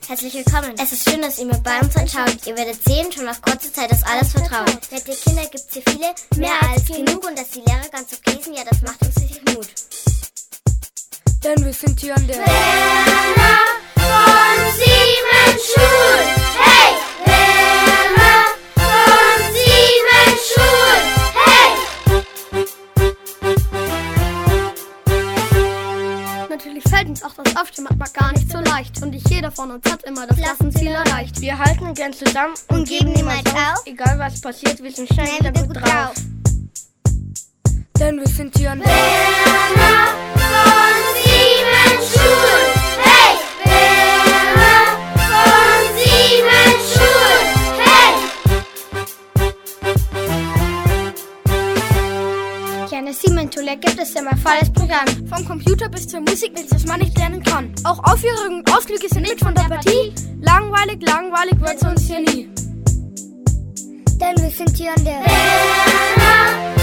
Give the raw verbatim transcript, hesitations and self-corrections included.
Herzlich willkommen. Es ist schön, dass ihr mir bei uns anschaut. Ihr werdet sehen, schon auf kurze Zeit ist alles vertraut. Nette Kinder gibt's hier viele, mehr als genug. Und dass die Lehrer ganz okay sind, ja, das macht uns richtig Mut. Denn wir sind hier an der Werner von Siemensschul. Hey! Werner von Siemensschul. Hey! Natürlich fällt uns auch das Aufstehen manchmal gar nicht so leicht. Und nicht jeder von uns hat immer das Klassenziel erreicht. Wir halten gern zusammen Und geben niemals auf. Egal was passiert, wir sind schnell wieder gut drauf. Denn wir sind hier an der Werner von Siemensschul. Hey! Werner von Siemensschul. Hey! Ja, eine Siemens-Schule gibt es immer volles Programm. Vom Computer bis zur Musik, nichts, das man nicht lernen kann. Auch Aufführungen und Ausflüge sind mit von der Partie. Langweilig, langweilig wird's uns hier nie. Denn wir sind hier an der Werner